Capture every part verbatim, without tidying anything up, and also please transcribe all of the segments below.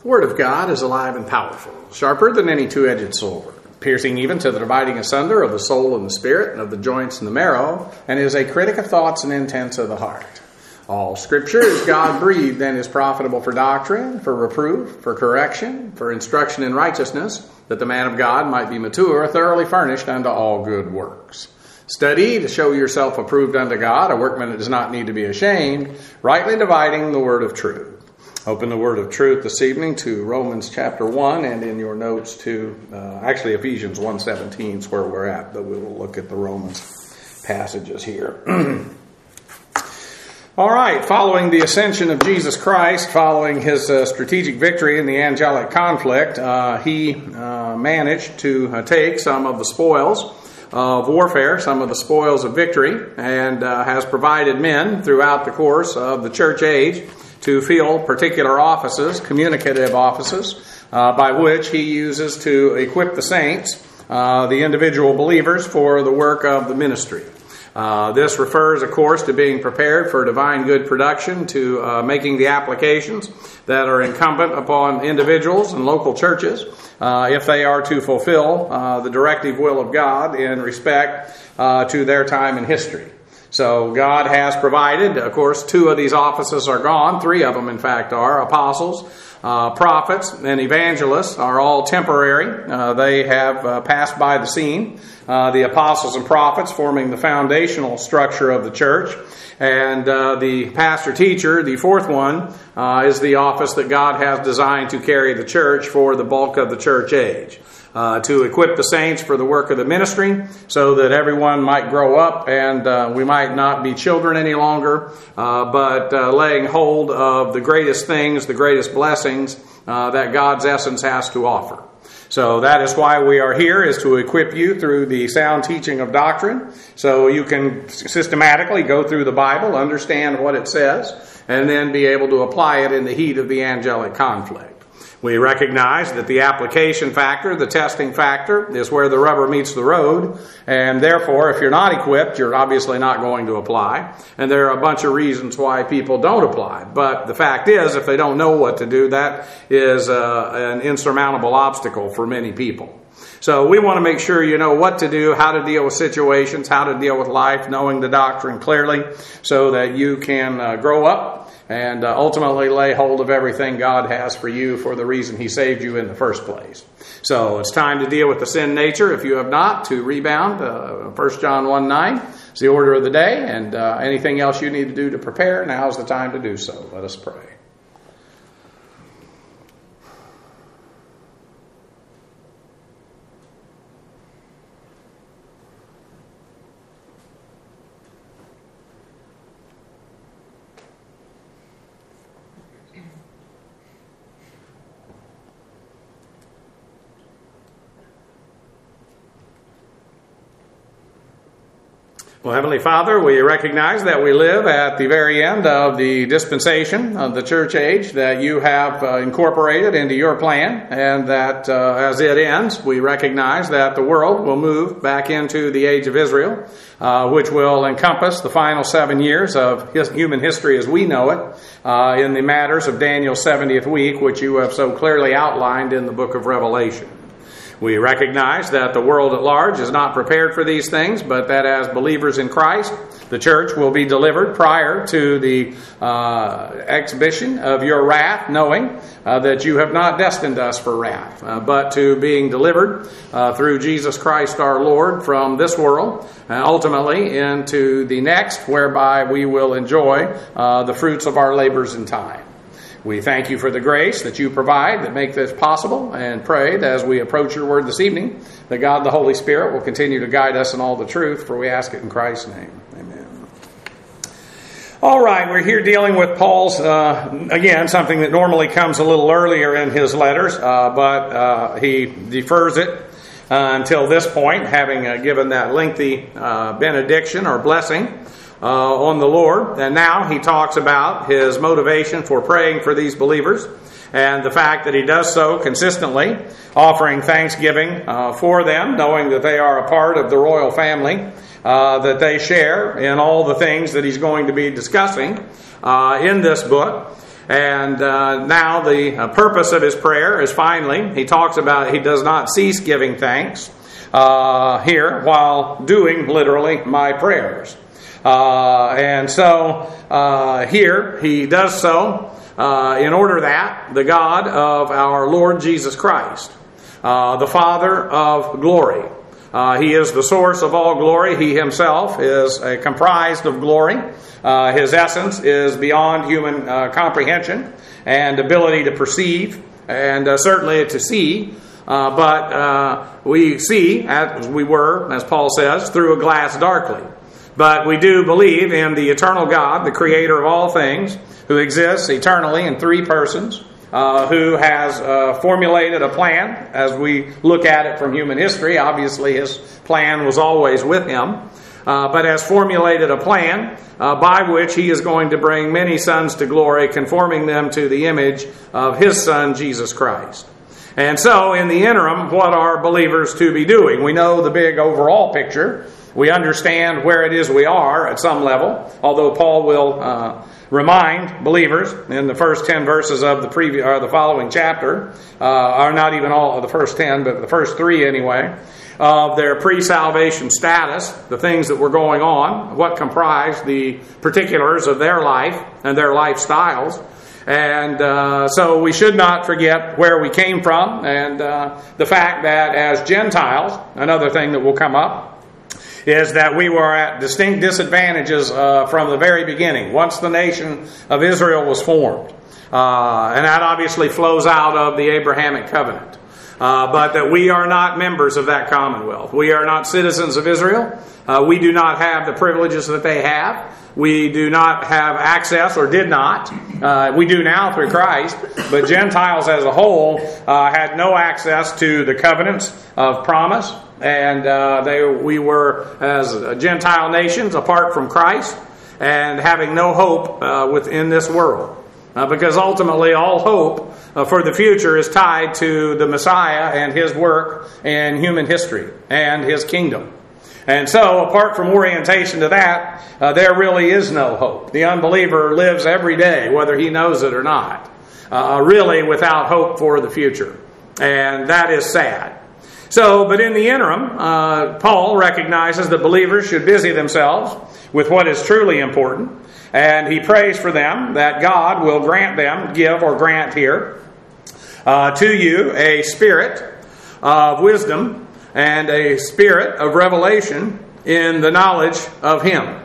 The Word of God is alive and powerful, sharper than any two-edged sword, piercing even to the dividing asunder of the soul and the spirit, and of the joints and the marrow, and is a critic of thoughts and intents of the heart. All Scripture is God-breathed and is profitable for doctrine, for reproof, for correction, for instruction in righteousness, that the man of God might be mature, thoroughly furnished unto all good works. Study to show yourself approved unto God, a workman that does not need to be ashamed, rightly dividing the word of truth. Open the word of truth this evening to Romans chapter one, and in your notes to, uh, actually Ephesians one seventeen is where we're at, but we will look at the Romans passages here. All right, following the ascension of Jesus Christ, following his uh, strategic victory in the angelic conflict, uh, he uh, managed to uh, take some of the spoils of warfare, some of the spoils of victory, and uh, has provided men throughout the course of the church age to fill particular offices, communicative offices, uh, by which he uses to equip the saints, uh, the individual believers, for the work of the ministry. Uh, this refers, of course, to being prepared for divine good production, to uh, making the applications that are incumbent upon individuals and local churches, uh, if they are to fulfill uh, the directive will of God in respect uh, to their time in history. So God has provided, of course, two of these offices are gone. Three of them, in fact, are apostles, uh, prophets, and evangelists are all temporary. Uh, they have uh, passed by the scene. Uh, the apostles and prophets forming the foundational structure of the church. And uh, the pastor-teacher, the fourth one, uh, is the office that God has designed to carry the church for the bulk of the church age. Uh, to equip the saints for the work of the ministry so that everyone might grow up and uh, we might not be children any longer, uh, but uh, laying hold of the greatest things, the greatest blessings uh, that God's essence has to offer. So that is why we are here, is to equip you through the sound teaching of doctrine so you can systematically go through the Bible, understand what it says, and then be able to apply it in the heat of the angelic conflict. We recognize that the application factor, the testing factor, is where the rubber meets the road, and therefore, if you're not equipped, you're obviously not going to apply. And there are a bunch of reasons why people don't apply. But the fact is, if they don't know what to do, that is uh, an insurmountable obstacle for many people. So we want to make sure you know what to do, how to deal with situations, how to deal with life, knowing the doctrine clearly, so that you can uh, grow up and uh, ultimately lay hold of everything God has for you for the reason He saved you in the first place. So it's time to deal with the sin nature. If you have not, to rebound. Uh, First John one nine is the order of the day, and uh, anything else you need to do to prepare, now is the time to do so. Let us pray. Well, Heavenly Father, we recognize that we live at the very end of the dispensation of the church age that you have uh, incorporated into your plan, and that uh, as it ends, we recognize that the world will move back into the age of Israel, uh, which will encompass the final seven years of his human history as we know it, uh, in the matters of Daniel's seventieth week, which you have so clearly outlined in the book of Revelation. We recognize that the world at large is not prepared for these things, but that as believers in Christ, the church will be delivered prior to the uh, exhibition of your wrath, knowing uh, that you have not destined us for wrath, uh, but to being delivered uh, through Jesus Christ our Lord from this world, and ultimately into the next, whereby we will enjoy uh, the fruits of our labors in time. We thank you for the grace that you provide that make this possible, and pray that as we approach your word this evening, that God the Holy Spirit will continue to guide us in all the truth, for we ask it in Christ's name. Amen. All right, we're here dealing with Paul's, uh, again, something that normally comes a little earlier in his letters, uh, but uh, he defers it uh, until this point, having uh, given that lengthy uh, benediction or blessing Uh, on the Lord. And now he talks about his motivation for praying for these believers, and the fact that he does so consistently, offering thanksgiving uh, for them, knowing that they are a part of the royal family, uh, that they share in all the things that he's going to be discussing uh, in this book. And uh, now the uh, purpose of his prayer is finally, he talks about he does not cease giving thanks uh, here while doing literally my prayers. Uh, and so uh, here he does so uh, in order that the God of our Lord Jesus Christ, uh, the Father of glory, uh, he is the source of all glory. He himself is uh, comprised of glory. Uh, his essence is beyond human uh, comprehension and ability to perceive and uh, certainly to see. Uh, but uh, we see, as we were, as Paul says, through a glass darkly. But we do believe in the eternal God, the creator of all things, who exists eternally in three persons, uh, who has uh, formulated a plan as we look at it from human history. Obviously, his plan was always with him, uh, but has formulated a plan uh, by which he is going to bring many sons to glory, conforming them to the image of his Son, Jesus Christ. And so, in the interim, what are believers to be doing? We know the big overall picture. We understand where it is we are at some level, although Paul will uh, remind believers in the first ten verses of the previous or the following chapter, uh, or not even all of the first ten, but the first three anyway, of their pre-salvation status, the things that were going on, what comprised the particulars of their life and their lifestyles. And uh, so we should not forget where we came from, and uh, the fact that as Gentiles, another thing that will come up, is that we were at distinct disadvantages uh, from the very beginning, once the nation of Israel was formed. Uh, and that obviously flows out of the Abrahamic covenant. Uh, but that we are not members of that commonwealth. We are not citizens of Israel. Uh, we do not have the privileges that they have. We do not have access, or did not. Uh, we do now through Christ. But Gentiles as a whole uh, had no access to the covenants of promise. And uh, they, we were, as Gentile nations, apart from Christ and having no hope uh, within this world. Uh, because ultimately all hope uh, for the future is tied to the Messiah and his work in human history and his kingdom. And so, apart from orientation to that, uh, there really is no hope. The unbeliever lives every day, whether he knows it or not, uh, really without hope for the future. And that is sad. So, but in the interim, uh, Paul recognizes that believers should busy themselves with what is truly important. And he prays for them that God will grant them, give or grant here, uh, to you a spirit of wisdom and a spirit of revelation in the knowledge of Him.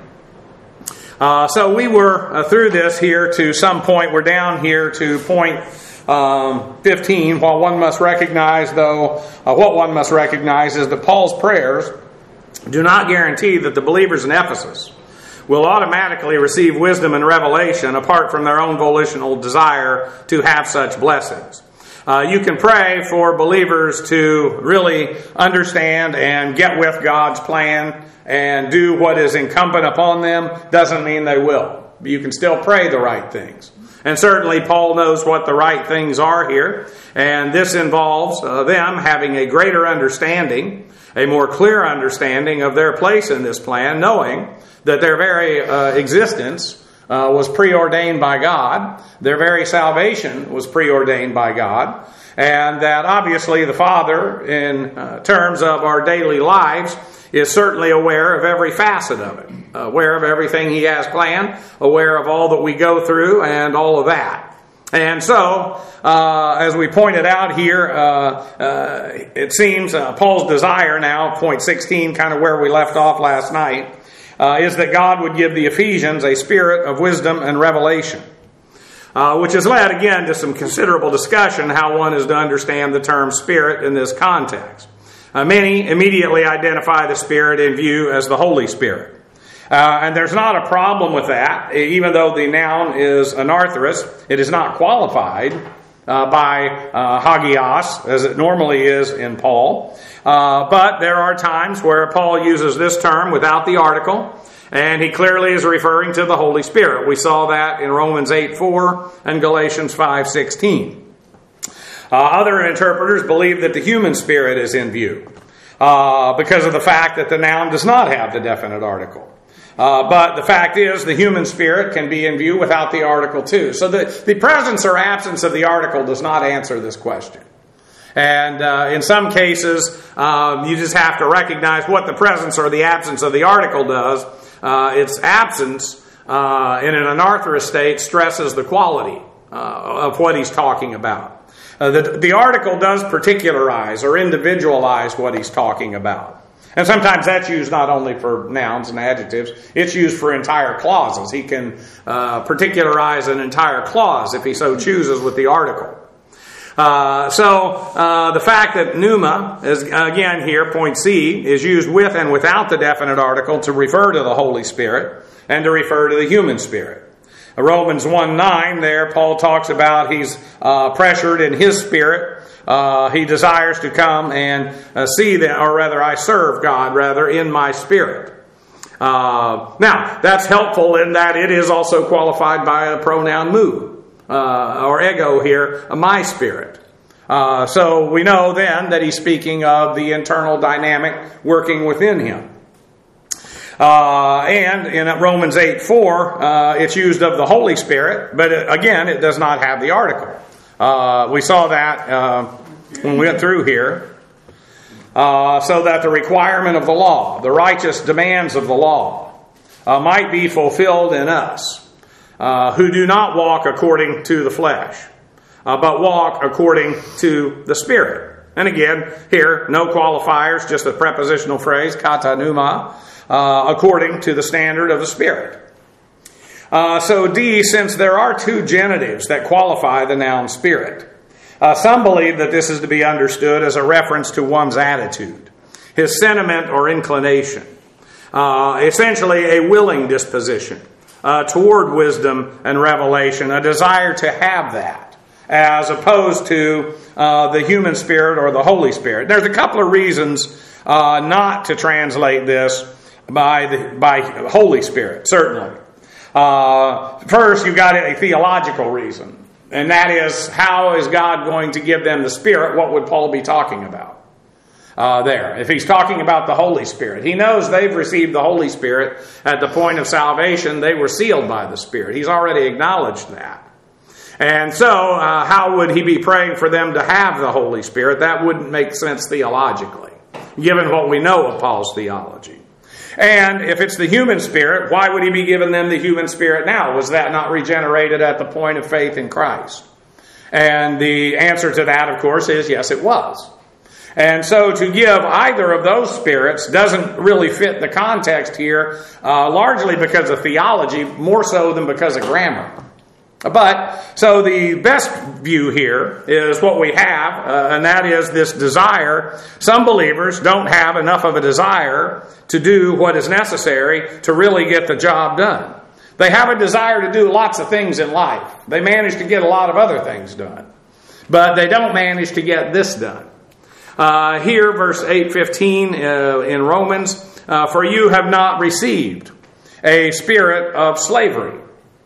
Uh, so we were uh, through this here to some point. We're down here to point um, fifteen. While one must recognize, though, uh, what one must recognize is that Paul's prayers do not guarantee that the believers in Ephesus will automatically receive wisdom and revelation apart from their own volitional desire to have such blessings. Uh, you can pray for believers to really understand and get with God's plan and do what is incumbent upon them. Doesn't mean they will. You can still pray the right things. And certainly Paul knows what the right things are here. And this involves uh, them having a greater understanding, a more clear understanding of their place in this plan, knowing that their very uh, existence uh, was preordained by God. Their very salvation was preordained by God. And that obviously the Father, in uh, terms of our daily lives, is certainly aware of every facet of it. Aware of everything He has planned. Aware of all that we go through and all of that. And so, uh, as we pointed out here, uh, uh, it seems uh, Paul's desire now, point sixteen, kind of where we left off last night, Uh, is that God would give the Ephesians a spirit of wisdom and revelation, uh, which has led, again, to some considerable discussion how one is to understand the term spirit in this context. Uh, many immediately identify the Spirit in view as the Holy Spirit. Uh, and there's not a problem with that. Even though the noun is anarthrous, it is not qualified uh, by uh, hagios, as it normally is in Paul. Uh, but there are times where Paul uses this term without the article, and he clearly is referring to the Holy Spirit. We saw that in Romans eight four and Galatians five sixteen. Uh, other interpreters believe that the human spirit is in view uh, because of the fact that the noun does not have the definite article. Uh, but the fact is, the human spirit can be in view without the article too. So the, the presence or absence of the article does not answer this question. And uh, in some cases, um, you just have to recognize what the presence or the absence of the article does. Uh, its absence uh, in an anarthrous state stresses the quality uh, of what he's talking about. Uh, the, the article does particularize or individualize what he's talking about. And sometimes that's used not only for nouns and adjectives, it's used for entire clauses. He can uh, particularize an entire clause if he so chooses with the article. Uh, so uh, the fact that pneuma is, again here, point C, is used with and without the definite article to refer to the Holy Spirit and to refer to the human spirit. Romans one nine there, Paul talks about he's uh, pressured in his spirit. Uh, he desires to come and uh, see that, or rather I serve God, rather, in my spirit. Uh, now, that's helpful in that it is also qualified by the pronoun mu, uh, or ego here, my spirit. Uh, so we know then that he's speaking of the internal dynamic working within him. Uh, and in Romans eight four, uh, it's used of the Holy Spirit, but it, again, it does not have the article. Uh, we saw that uh, when we went through here. Uh, so that the requirement of the law, the righteous demands of the law, uh, might be fulfilled in us, uh, who do not walk according to the flesh, uh, but walk according to the Spirit. And again, here, no qualifiers, just a prepositional phrase, kata pneuma, uh, according to the standard of the Spirit. Uh, so D, since there are two genitives that qualify the noun spirit, uh, some believe that this is to be understood as a reference to one's attitude, his sentiment or inclination, uh, essentially a willing disposition uh, toward wisdom and revelation, a desire to have that, as opposed to uh, the human spirit or the Holy Spirit. There's a couple of reasons uh, not to translate this by the by Holy Spirit, certainly. Uh, first, you've got a theological reason, and that is, how is God going to give them the Spirit? What would Paul be talking about uh, there? If he's talking about the Holy Spirit, he knows they've received the Holy Spirit at the point of salvation. They were sealed by the Spirit. He's already acknowledged that. And so, uh, how would he be praying for them to have the Holy Spirit? That wouldn't make sense theologically, given what we know of Paul's theology. And if it's the human spirit, why would he be giving them the human spirit now? Was that not regenerated at the point of faith in Christ? And the answer to that, of course, is yes, it was. And so to give either of those spirits doesn't really fit the context here, uh, largely because of theology, more so than because of grammar. But, so the best view here is what we have, uh, and that is this desire. Some believers don't have enough of a desire to do what is necessary to really get the job done. They have a desire to do lots of things in life. They manage to get a lot of other things done. But they don't manage to get this done. Uh, here, verse eight fifteen uh, in Romans, uh, for you have not received a spirit of slavery.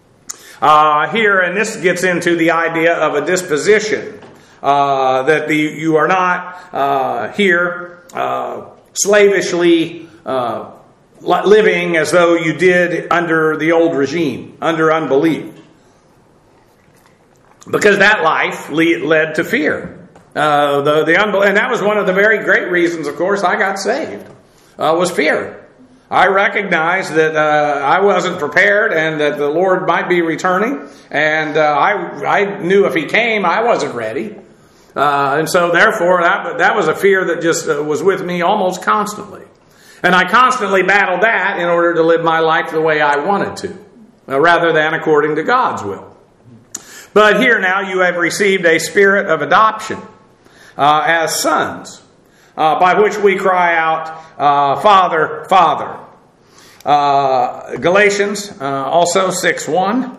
Uh, here, and this gets into the idea of a disposition, uh, that the, you are not uh, here uh, slavishly uh, living as though you did under the old regime, under unbelief. Because that life lead, led to fear. Uh, the, the unbel- and that was one of the very great reasons, of course, I got saved, uh, was fear. I recognized that uh, I wasn't prepared and that the Lord might be returning. And uh, I I knew if He came, I wasn't ready. Uh, and so therefore, that, that was a fear that just uh, was with me almost constantly. And I constantly battled that in order to live my life the way I wanted to, uh, rather than according to God's will. But here now you have received a spirit of adoption uh, as sons, uh, by which we cry out, uh, Father, Father. Uh, Galatians, uh, also six one.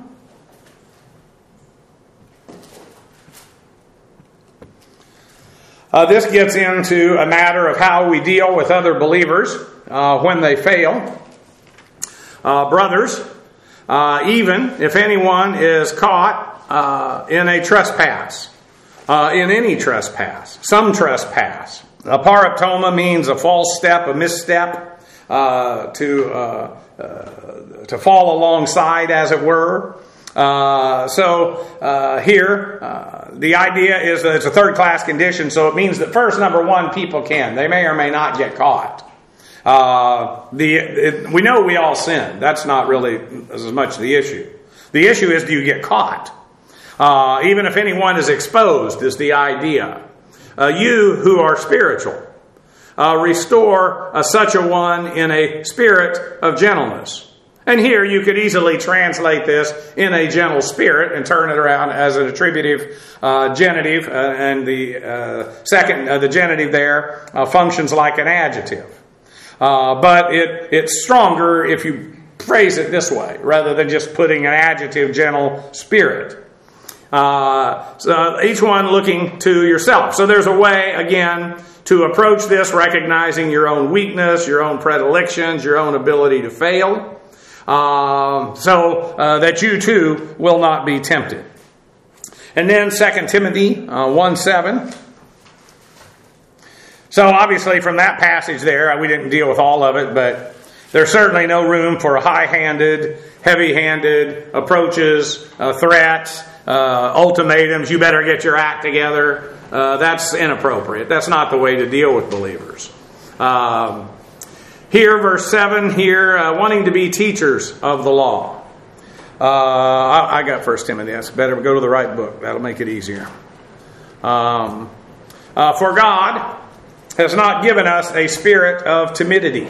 Uh, this gets into a matter of how we deal with other believers uh, when they fail. Uh, brothers, uh, even if anyone is caught uh, in a trespass, uh, in any trespass, some trespass. A paraptoma means a false step, a misstep. Uh, to uh, uh, to fall alongside, as it were. Uh, so uh, here, uh, the idea is that it's a third-class condition, so it means that first, number one, people can. They may or may not get caught. Uh, the it, we know we all sin. That's not really as much the issue. The issue is, do you get caught? Uh, even if anyone is exposed, is the idea. Uh, you who are spiritual, uh, restore uh, such a one in a spirit of gentleness. And here you could easily translate this in a gentle spirit and turn it around as an attributive uh, genitive, uh, and the uh, second, uh, the genitive there uh, functions like an adjective. Uh, but it it's stronger if you phrase it this way, rather than just putting an adjective, gentle spirit. Uh, so each one looking to yourself. So there's a way, again, to approach this, recognizing your own weakness, your own predilections, your own ability to fail. Uh, so uh, that you too will not be tempted. And then Second Timothy uh, one seven. So obviously from that passage there, we didn't deal with all of it, but there's certainly no room for high-handed, heavy-handed approaches, uh, threats, uh, ultimatums. You better get your act together. Uh, that's inappropriate. That's not the way to deal with believers. Um, Here, verse seven, here, uh, wanting to be teachers of the law. Uh, I, I got First Timothy. That's better. Go to the right book. That'll make it easier. Um, uh, For God has not given us a spirit of timidity,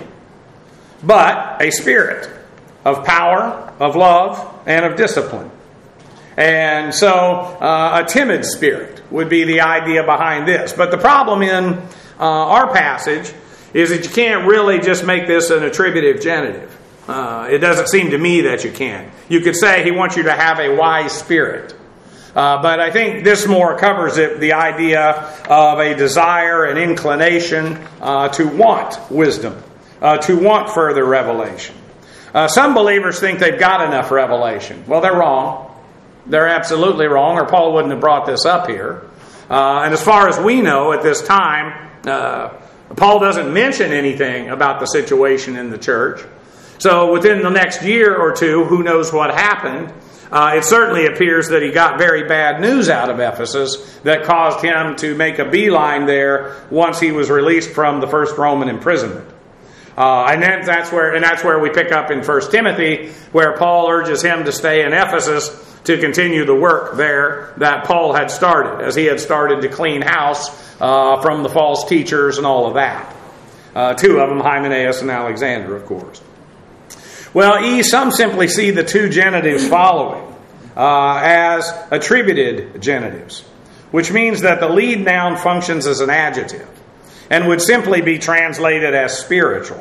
but a spirit of power, of love, and of discipline. And so uh, a timid spirit would be the idea behind this. But the problem in uh, our passage is that you can't really just make this an attributive genitive. Uh, it doesn't seem to me that you can. You could say he wants you to have a wise spirit. Uh, but I think this more covers it, the idea of a desire, an inclination uh, to want wisdom, uh, to want further revelation. Uh, some believers think they've got enough revelation. Well, they're wrong. They're absolutely wrong, or Paul wouldn't have brought this up here. Uh, and as far as we know at this time, uh, Paul doesn't mention anything about the situation in the church. So within the next year or two, who knows what happened. Uh, it certainly appears that he got very bad news out of Ephesus that caused him to make a beeline there once he was released from the first Roman imprisonment. Uh, and then that's where, and that's where we pick up in First Timothy, where Paul urges him to stay in Ephesus to continue the work there that Paul had started, as he had started to clean house uh, from the false teachers and all of that. Uh, two of them, Hymenaeus and Alexander, of course. Well, E, some simply see the two genitives following uh, as attributed genitives, which means that the lead noun functions as an adjective and would simply be translated as spiritual.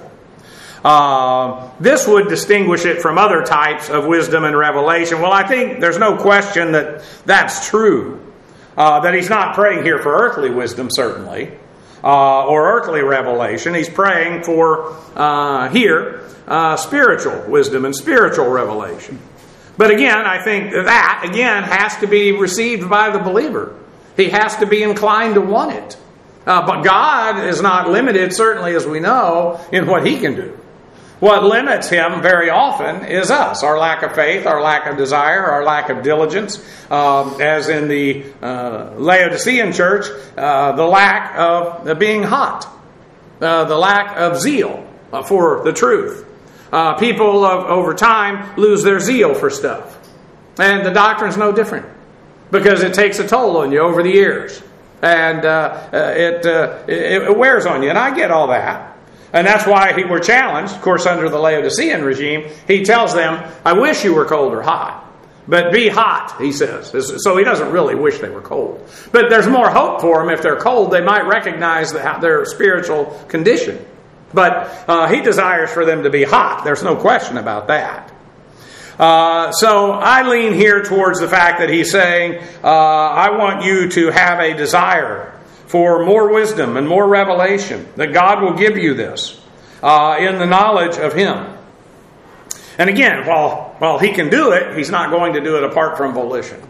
Uh, this would distinguish it from other types of wisdom and revelation. Well, I think there's no question that that's true. Uh, that he's not praying here for earthly wisdom, certainly, uh, or earthly revelation. He's praying for, uh, here, uh, spiritual wisdom and spiritual revelation. But again, I think that, again, has to be received by the believer. He has to be inclined to want it. Uh, but God is not limited, certainly as we know, in what He can do. What limits Him very often is us, our lack of faith, our lack of desire, our lack of diligence. Um, as in the uh, Laodicean church, uh, the lack of uh, being hot, uh, the lack of zeal uh, for the truth. Uh, people of, over time lose their zeal for stuff. And the doctrine's no different, because it takes a toll on you over the years. And uh, it, uh, it, it wears on you. And I get all that. And that's why he were challenged, of course, under the Laodicean regime. He tells them, I wish you were cold or hot. But be hot, he says. So he doesn't really wish they were cold. But there's more hope for them. If they're cold, they might recognize the, their spiritual condition. But uh, he desires for them to be hot. There's no question about that. Uh, so I lean here towards the fact that he's saying, uh, I want you to have a desire for more wisdom and more revelation, that God will give you this uh, in the knowledge of Him. And again, while, while He can do it, He's not going to do it apart from volition.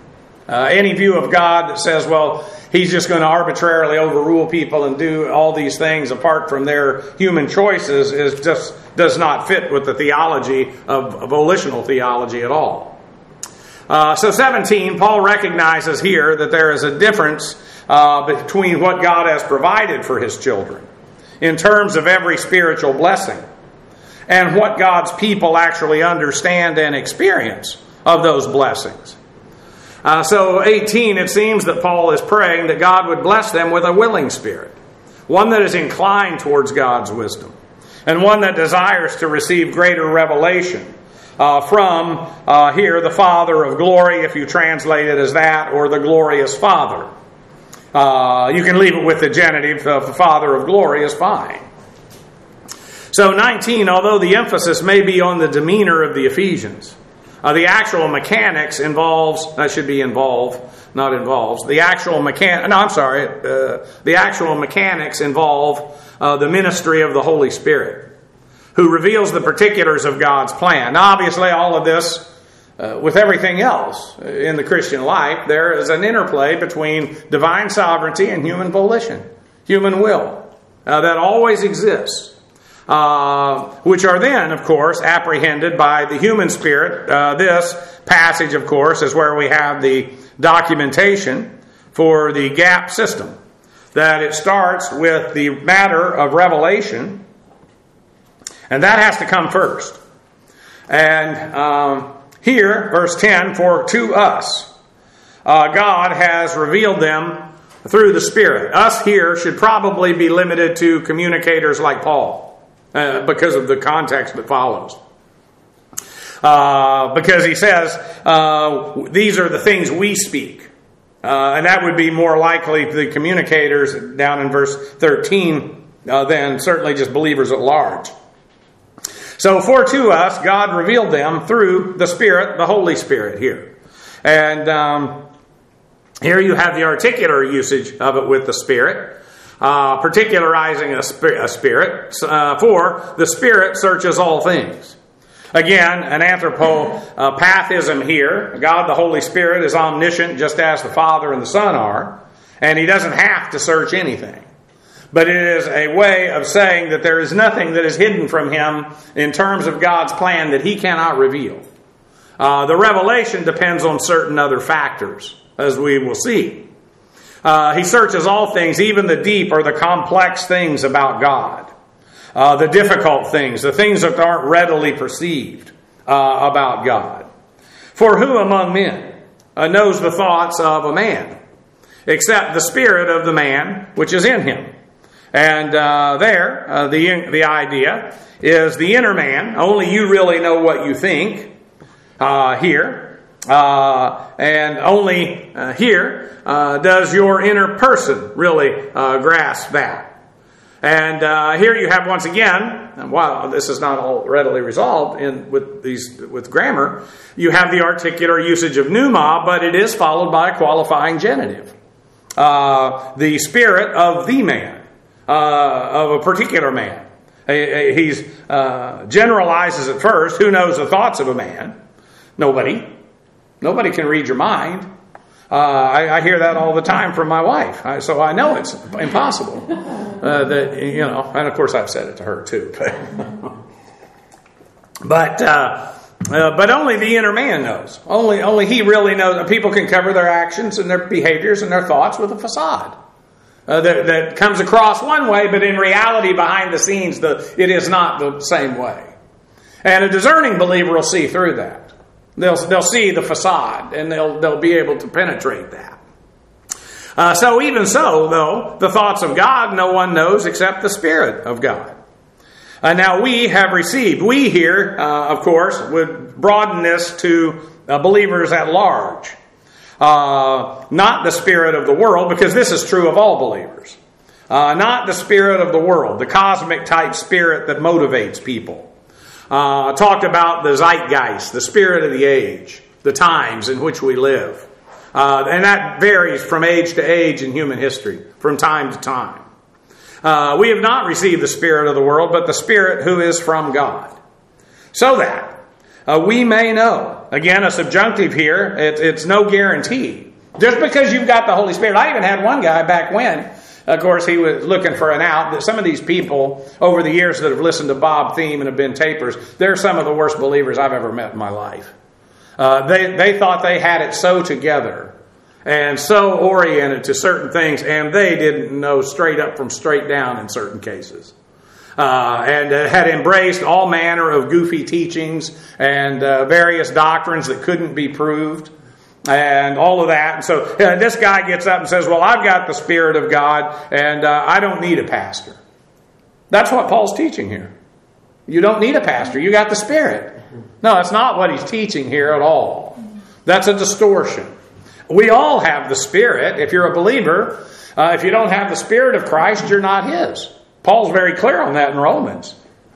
Uh, any view of God that says, well, he's just going to arbitrarily overrule people and do all these things apart from their human choices is just does not fit with the theology of, of volitional theology at all. Uh, so seventeen, Paul recognizes here that there is a difference uh, between what God has provided for his children in terms of every spiritual blessing and what God's people actually understand and experience of those blessings. Uh, so eighteen, it seems that Paul is praying that God would bless them with a willing spirit, one that is inclined towards God's wisdom, and one that desires to receive greater revelation uh, from, uh, here, the Father of glory, if you translate it as that, or the glorious Father. Uh, you can leave it with the genitive of the Father of glory is fine. So nineteen, although the emphasis may be on the demeanor of the Ephesians, Uh, the actual mechanics involves, that should be involved, not involves, the actual mechan, no, I'm sorry, uh, the actual mechanics involve uh, the ministry of the Holy Spirit, who reveals the particulars of God's plan. Now, obviously, all of this, uh, with everything else in the Christian life, there is an interplay between divine sovereignty and human volition, human will, uh, that always exists. Uh, which are then, of course, apprehended by the human spirit. Uh, this passage, of course, is where we have the documentation for the gap system. That it starts with the matter of revelation, and that has to come first. And um, here, verse ten, for to us, uh, God has revealed them through the Spirit. Us here should probably be limited to communicators like Paul. Uh, because of the context that follows. Uh, because he says, uh, these are the things we speak. Uh, and that would be more likely the communicators down in verse thirteen uh, than certainly just believers at large. So for to us, God revealed them through the Spirit, the Holy Spirit here. And um, here you have the articular usage of it with the Spirit. Uh, particularizing a, sp- a spirit, uh, for the Spirit searches all things. Again, an anthropopathism here. God, the Holy Spirit, is omniscient just as the Father and the Son are, and He doesn't have to search anything. But it is a way of saying that there is nothing that is hidden from Him in terms of God's plan that He cannot reveal. Uh, the revelation depends on certain other factors, as we will see. Uh, he searches all things, even the deep or the complex things about God. Uh, the difficult things, the things that aren't readily perceived uh, about God. For who among men uh, knows the thoughts of a man, except the spirit of the man which is in him? And uh, there, uh, the, the idea is the inner man. Only you really know what you think uh, here. Uh, and only uh, here uh, does your inner person really uh, grasp that. And uh, here you have once again, and while this is not all readily resolved in with these with grammar, you have the articular usage of pneuma, but it is followed by a qualifying genitive. Uh, the spirit of the man, uh, of a particular man. He uh, generalizes at first. Who knows the thoughts of a man? Nobody. Nobody can read your mind. Uh, I, I hear that all the time from my wife, I, so I know it's impossible. Uh, that you know, and of course I've said it to her too. But but, uh, uh, but only the inner man knows. Only only he really knows. People can cover their actions and their behaviors and their thoughts with a facade uh, that, that comes across one way, but in reality, behind the scenes, the it is not the same way. And a discerning believer will see through that. They'll they'll see the facade, and they'll they'll be able to penetrate that. Uh, so even so, though, the thoughts of God no one knows except the Spirit of God. Uh, now we have received. We here, uh, of course, would broaden this to uh, believers at large. Uh, not the spirit of the world, because this is true of all believers. Uh, not the spirit of the world, the cosmic type spirit that motivates people. Uh, talked about the zeitgeist, the spirit of the age, the times in which we live. Uh, and that varies from age to age in human history, from time to time. Uh, we have not received the spirit of the world, but the Spirit who is from God. So that uh, we may know. Again, a subjunctive here, it, it's no guarantee. Just because you've got the Holy Spirit. I even had one guy back when, of course, he was looking for an out. Some of these people over the years that have listened to Bob Thiem and have been tapers, they're some of the worst believers I've ever met in my life. Uh, they, they thought they had it so together and so oriented to certain things, and they didn't know straight up from straight down in certain cases. Uh, and uh, had embraced all manner of goofy teachings and uh, various doctrines that couldn't be proved. And all of that. And so uh, this guy gets up and says, well, I've got the Spirit of God and uh, I don't need a pastor. That's what Paul's teaching here. You don't need a pastor. You got the Spirit. No, that's not what he's teaching here at all. That's a distortion. We all have the Spirit. If you're a believer, uh, if you don't have the Spirit of Christ, you're not His. Paul's very clear on that in Romans.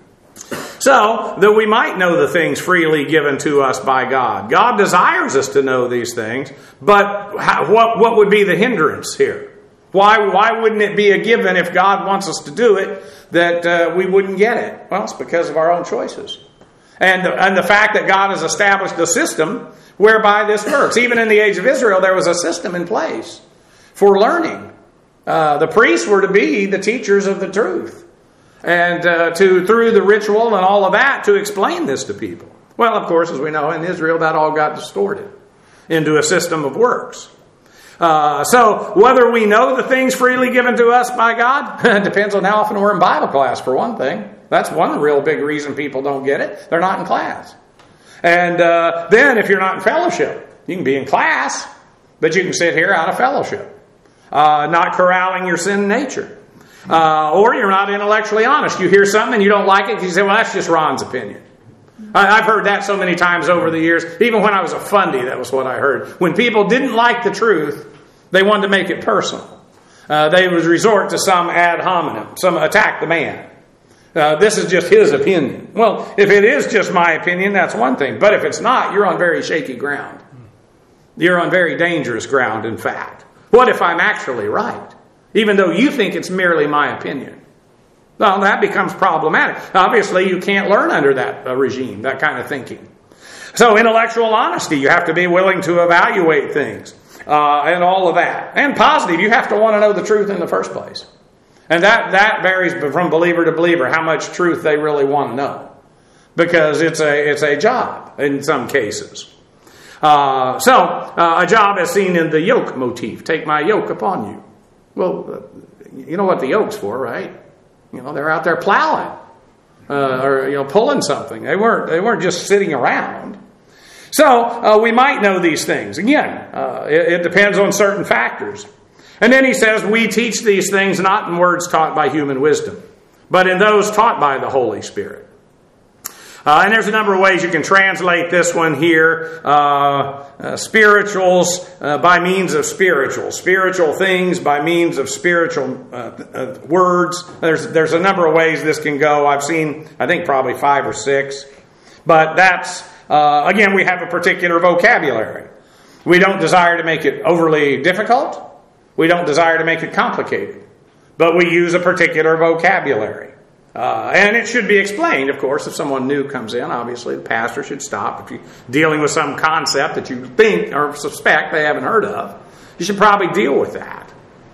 So, that we might know the things freely given to us by God. God desires us to know these things, but how, what, what would be the hindrance here? Why, why wouldn't it be a given if God wants us to do it that uh, we wouldn't get it? Well, it's because of our own choices. And the, and the fact that God has established a system whereby this works. Even in the age of Israel, there was a system in place for learning. Uh, the priests were to be the teachers of the truth. And uh, to through the ritual and all of that to explain this to people. Well, of course, as we know, in Israel, that all got distorted into a system of works. Uh, so, whether we know the things freely given to us by God, depends on how often we're in Bible class, for one thing. That's one real big reason people don't get it. They're not in class. And uh, then, if you're not in fellowship, you can be in class, but you can sit here out of fellowship. Uh, not corralling your sin nature. Uh, or you're not intellectually honest. You hear something and you don't like it, you say, well, that's just Ron's opinion. I, I've heard that so many times over the years. Even when I was a fundy, that was what I heard. When people didn't like the truth, they wanted to make it personal. Uh, they would resort to some ad hominem, some attack the man. Uh, this is just his opinion. Well, if it is just my opinion, that's one thing. But if it's not, you're on very shaky ground. You're on very dangerous ground, in fact. What if I'm actually right? Even though you think it's merely my opinion. Well, that becomes problematic. Obviously, you can't learn under that uh, regime, that kind of thinking. So, intellectual honesty, you have to be willing to evaluate things uh, and all of that. And positive, you have to want to know the truth in the first place. And that, that varies from believer to believer, how much truth they really want to know. Because it's a, it's a job in some cases. Uh, so, uh, a job is seen in the yoke motif. Take my yoke upon you. Well, you know what the yoke's for, right? You know, they're out there plowing uh, or, you know, pulling something. They weren't, they weren't just sitting around. So, uh, we might know these things. Again, uh, it, it depends on certain factors. And then he says, we teach these things not in words taught by human wisdom, but in those taught by the Holy Spirit. Uh, and there's a number of ways you can translate this one here. Uh, uh, spirituals uh, by means of spiritual. Spiritual things by means of spiritual uh, uh, words. There's, there's a number of ways this can go. I've seen, I think, probably five or six. But that's, uh, again, we have a particular vocabulary. We don't desire to make it overly difficult. We don't desire to make it complicated. But we use a particular vocabulary. Uh, and it should be explained, of course, if someone new comes in. Obviously, the pastor should stop. If you're dealing with some concept that you think or suspect they haven't heard of, you should probably deal with that.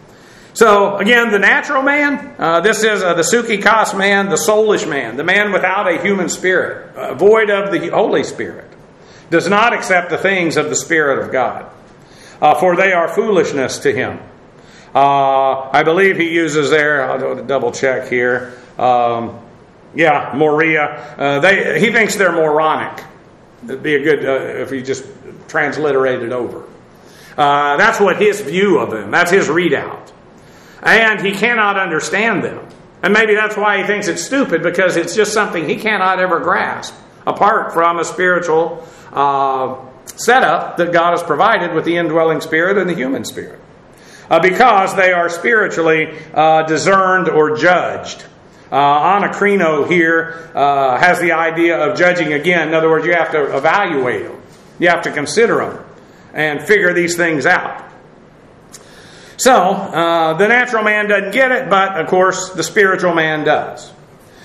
So, again, the natural man, uh, this is uh, the psychikos man, the soulish man, the man without a human spirit, uh, void of the Holy Spirit, does not accept the things of the Spirit of God, uh, for they are foolishness to him. Uh, I believe he uses there, I'll double check here, Um, yeah, Moria. Uh, they, he thinks they're moronic. It'd be a good uh, if he just transliterated over. Uh, that's what his view of them. That's his readout. And he cannot understand them. And maybe that's why he thinks it's stupid, because it's just something he cannot ever grasp apart from a spiritual uh, setup that God has provided with the indwelling spirit and the human spirit. Uh, because they are spiritually uh, discerned or judged. Uh, Anacrino here uh, has the idea of judging again. In other words, you have to evaluate them. You have to consider them and figure these things out. So, uh, the natural man doesn't get it, but, of course, the spiritual man does.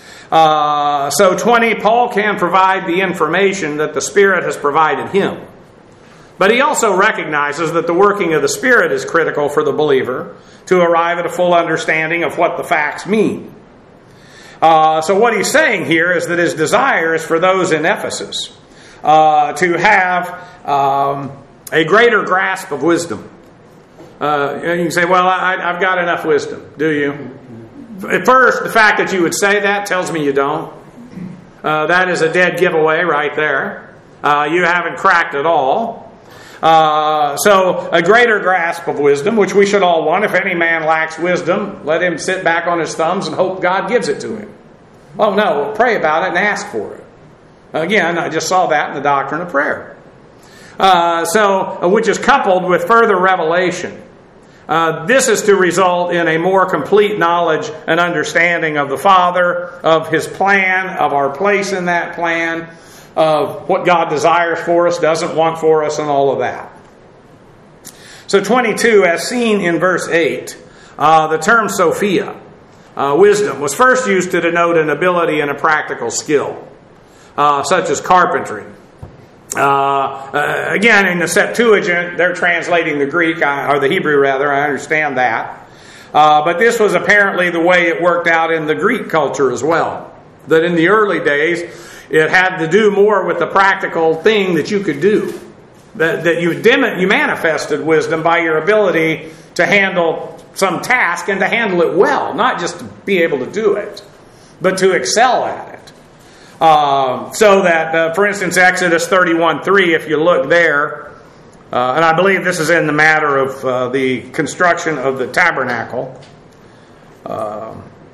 Uh, so, twenty, Paul can provide the information that the Spirit has provided him. But he also recognizes that the working of the Spirit is critical for the believer to arrive at a full understanding of what the facts mean. Uh, so what he's saying here is that his desire is for those in Ephesus uh, to have um, a greater grasp of wisdom. Uh, and you can say, well, I, I've got enough wisdom. Do you? At first, the fact that you would say that tells me you don't. Uh, that is a dead giveaway right there. Uh, you haven't cracked it all. Uh, so a greater grasp of wisdom, which we should all want. If any man lacks wisdom, let him sit back on his thumbs and hope God gives it to him. Oh no, pray about it and ask for it. Again, I just saw that in the doctrine of prayer. Uh, so, which is coupled with further revelation. Uh, this is to result in a more complete knowledge and understanding of the Father, of His plan, of our place in that plan, of what God desires for us, doesn't want for us, and all of that. So twenty-two, as seen in verse eight, uh, the term Sophia, uh, wisdom, was first used to denote an ability and a practical skill, uh, such as carpentry. Uh, uh, again, in the Septuagint, they're translating the Greek, or the Hebrew rather, I understand that. Uh, but this was apparently the way it worked out in the Greek culture as well. That in the early days, it had to do more with the practical thing that you could do. That, that you, dem- you manifested wisdom by your ability to handle some task and to handle it well. Not just to be able to do it, but to excel at it. Uh, so that, uh, for instance, Exodus thirty-one three, if you look there, uh, and I believe this is in the matter of uh, the construction of the tabernacle. Uh,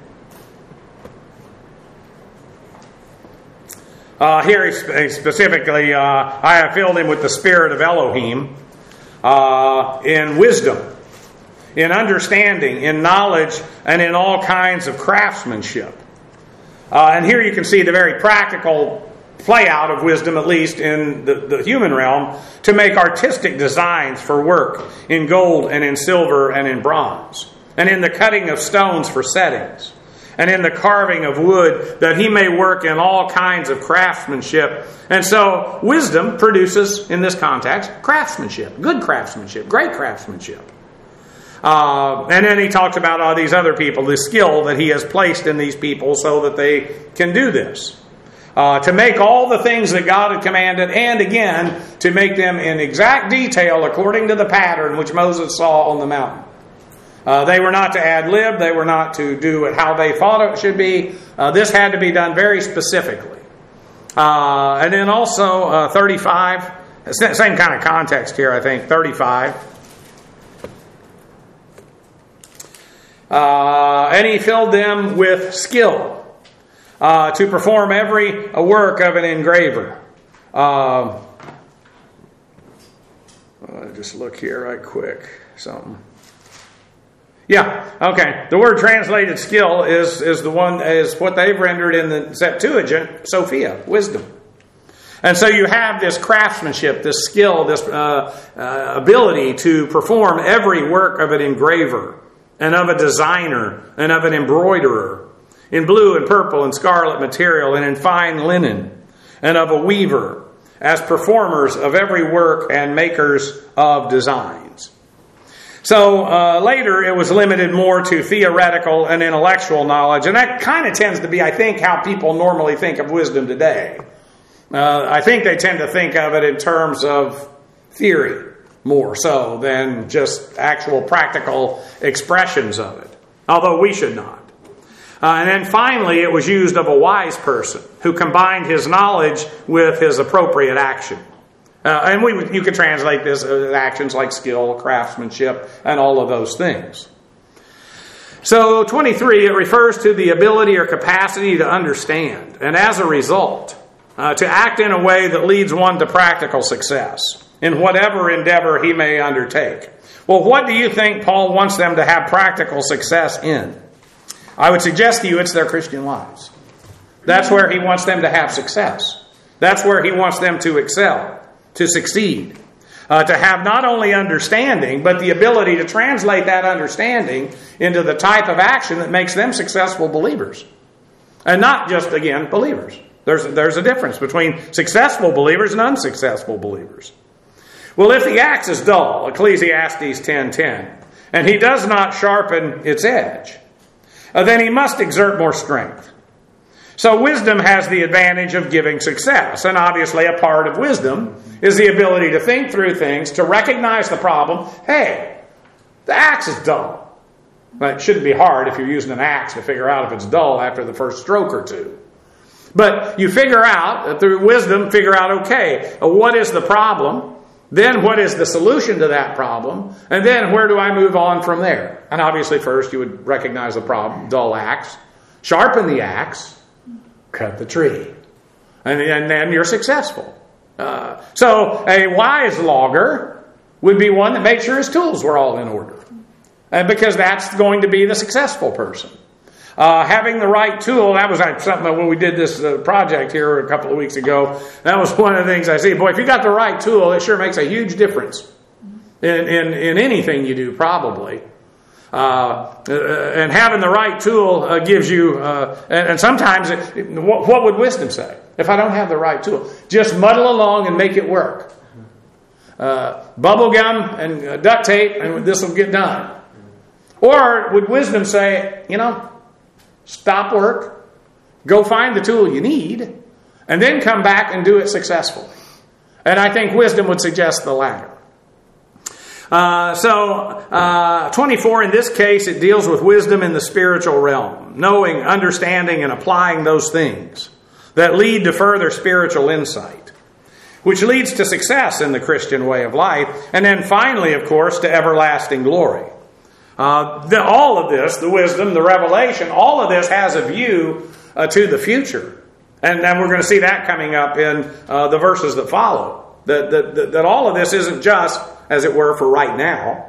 uh, here he specifically, uh, I have filled him with the spirit of Elohim uh, in wisdom, in understanding, in knowledge, and in all kinds of craftsmanship. Uh, and here you can see the very practical play out of wisdom, at least in the, the human realm, to make artistic designs for work in gold and in silver and in bronze, and in the cutting of stones for settings, and in the carving of wood, that he may work in all kinds of craftsmanship. And so wisdom produces, in this context, craftsmanship, good craftsmanship, great craftsmanship. Uh, and then he talks about all these other people, the skill that he has placed in these people so that they can do this. Uh, to make all the things that God had commanded, and again, to make them in exact detail according to the pattern which Moses saw on the mountain. Uh, they were not to ad-lib, they were not to do it how they thought it should be. Uh, this had to be done very specifically. Uh, and then also uh, thirty-five, same kind of context here, I think, thirty-five. Uh, and he filled them with skill uh, to perform every work of an engraver. Uh, I'll just look here right quick. Something. Yeah, okay. The word translated skill is, is the one is what they've rendered in the Septuagint, Sophia, wisdom. And so you have this craftsmanship, this skill, this uh, uh, ability to perform every work of an engraver, and of a designer, and of an embroiderer, in blue and purple and scarlet material, and in fine linen, and of a weaver, as performers of every work and makers of designs. So uh, later it was limited more to theoretical and intellectual knowledge, and that kind of tends to be, I think, how people normally think of wisdom today. Uh, I think they tend to think of it in terms of theory, more so than just actual practical expressions of it. Although we should not. Uh, and then finally, it was used of a wise person who combined his knowledge with his appropriate action. Uh, and we you could translate this as actions like skill, craftsmanship, and all of those things. So twenty-three, it refers to the ability or capacity to understand, and as a result, uh, to act in a way that leads one to practical success in whatever endeavor he may undertake. Well, what do you think Paul wants them to have practical success in? I would suggest to you it's their Christian lives. That's where he wants them to have success. That's where he wants them to excel, to succeed, uh, to have not only understanding, but the ability to translate that understanding into the type of action that makes them successful believers. And not just, again, believers. There's, there's a difference between successful believers and unsuccessful believers. Well, if the axe is dull, Ecclesiastes ten ten, and he does not sharpen its edge, uh, then he must exert more strength. So wisdom has the advantage of giving success. And obviously a part of wisdom is the ability to think through things, to recognize the problem. Hey, the axe is dull. But it shouldn't be hard if you're using an axe to figure out if it's dull after the first stroke or two. But you figure out, through wisdom, figure out, okay, what is the problem? Then what is the solution to that problem? And then where do I move on from there? And obviously first you would recognize the problem, dull axe. Sharpen the axe. Cut the tree. And, and then you're successful. Uh, so a wise logger would be one that made sure his tools were all in order. And because that's going to be the successful person. Uh, having the right tool, that was something that when we did this uh, project here a couple of weeks ago, that was one of the things I see. Boy, if you got the right tool, it sure makes a huge difference in, in, in anything you do, probably. Uh, and having the right tool uh, gives you, uh, and, and sometimes, it, it, what, what would wisdom say? If I don't have the right tool, just muddle along and make it work. Uh, bubble gum and uh, duct tape, and this will get done. Or would wisdom say, you know, stop work, go find the tool you need, and then come back and do it successfully? And I think wisdom would suggest the latter. Uh, so, uh, twenty-four, in this case, it deals with wisdom in the spiritual realm. Knowing, understanding, and applying those things that lead to further spiritual insight, which leads to success in the Christian way of life. And then finally, of course, to everlasting glory. Uh, the, all of this, the wisdom, the revelation, all of this has a view uh, to the future. And, and we're going to see that coming up in uh, the verses that follow. That, that, that all of this isn't just, as it were, for right now.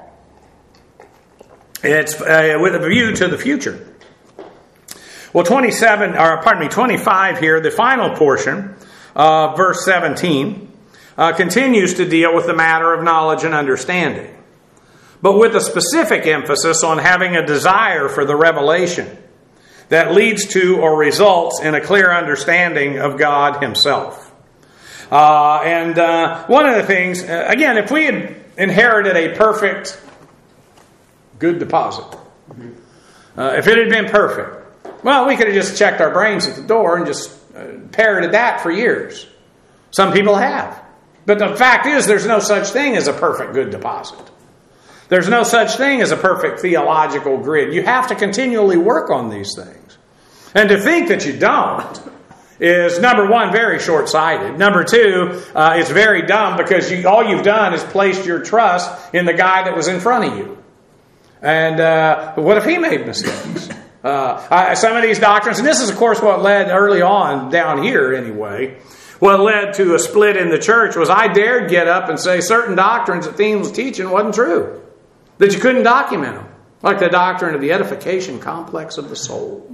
It's uh, with a view to the future. Well, twenty-seven, or pardon me, twenty-five here, the final portion, uh, verse seventeen, uh, continues to deal with the matter of knowledge and understanding, but with a specific emphasis on having a desire for the revelation that leads to or results in a clear understanding of God Himself. Uh, and uh, one of the things, uh, again, if we had inherited a perfect good deposit, uh, if it had been perfect, well, we could have just checked our brains at the door and just uh, parroted that for years. Some people have. But the fact is, there's no such thing as a perfect good deposit. There's no such thing as a perfect theological grid. You have to continually work on these things. And to think that you don't is, number one, very short-sighted. Number two, uh, it's very dumb because you, all you've done is placed your trust in the guy that was in front of you. And uh, what if he made mistakes? Uh, I, some of these doctrines, and this is, of course, what led early on down here anyway, what led to a split in the church was I dared get up and say certain doctrines that Thieme was teaching wasn't true. That you couldn't document them. Like the doctrine of the edification complex of the soul.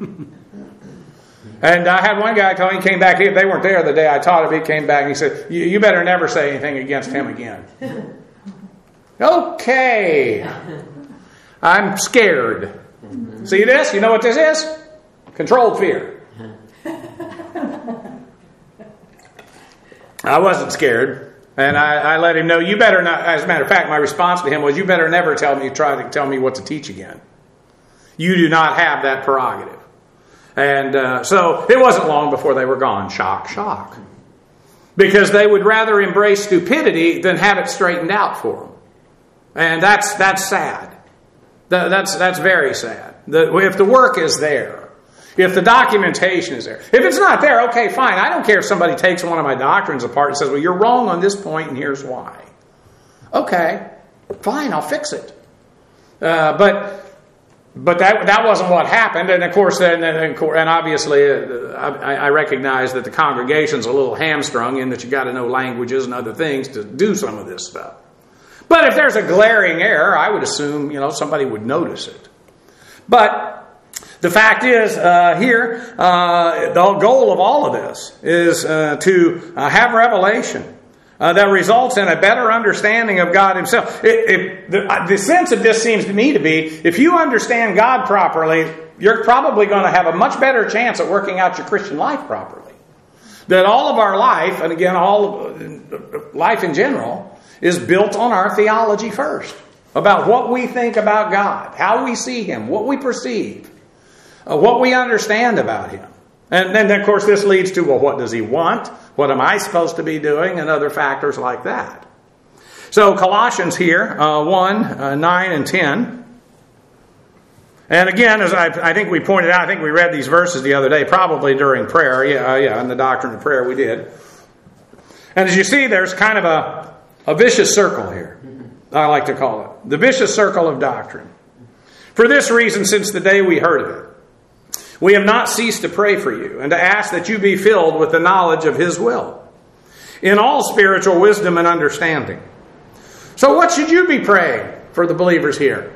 And I had one guy tell me, he came back, they weren't there the day I taught him, he came back and he said, you better never say anything against him again. Okay. I'm scared. See this? You know what this is? Controlled fear. I wasn't scared. And I, I let him know, you better not, as a matter of fact, my response to him was, you better never tell me, try to tell me what to teach again. You do not have that prerogative. And uh, so it wasn't long before they were gone. Shock, shock. Because they would rather embrace stupidity than have it straightened out for them. And that's that's sad. That, that's that's very sad. The, if the work is there, if the documentation is there, if it's not there, okay, fine. I don't care if somebody takes one of my doctrines apart and says, well, you're wrong on this point and here's why. Okay, fine, I'll fix it. Uh, but... But that that wasn't what happened, and of course, and, and, and obviously, uh, I, I recognize that the congregation's a little hamstrung in that you got to know languages and other things to do some of this stuff. But if there's a glaring error, I would assume you know somebody would notice it. But the fact is, uh, here uh, the goal of all of this is uh, to uh, have revelation. Uh, that results in a better understanding of God Himself. It, it, the, the sense of this seems to me to be, if you understand God properly, you're probably going to have a much better chance at working out your Christian life properly. That all of our life, and again, all of life in general, is built on our theology first, about what we think about God, how we see Him, what we perceive, uh, what we understand about Him. And then, of course, this leads to, well, what does He want? What am I supposed to be doing? And other factors like that. So Colossians here, uh, one, uh, nine and ten. And again, as I, I think we pointed out, I think we read these verses the other day, probably during prayer. Yeah, uh, yeah, in the doctrine of prayer we did. And as you see, there's kind of a, a vicious circle here, I like to call it. The vicious circle of doctrine. For this reason, since the day we heard of it, we have not ceased to pray for you and to ask that you be filled with the knowledge of His will, in all spiritual wisdom and understanding. So what should you be praying for the believers here?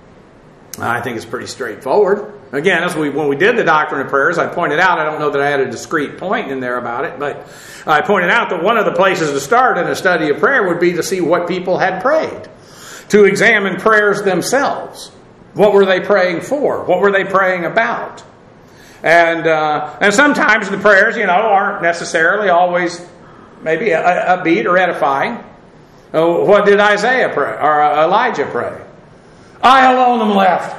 I think it's pretty straightforward. Again, as we when we did the doctrine of prayers, I pointed out, I don't know that I had a discrete point in there about it, but I pointed out that one of the places to start in a study of prayer would be to see what people had prayed, to examine prayers themselves. What were they praying for? What were they praying about? And uh, and sometimes the prayers, you know, aren't necessarily always maybe upbeat or edifying. Oh, what did Isaiah pray, or Elijah pray? I alone am left.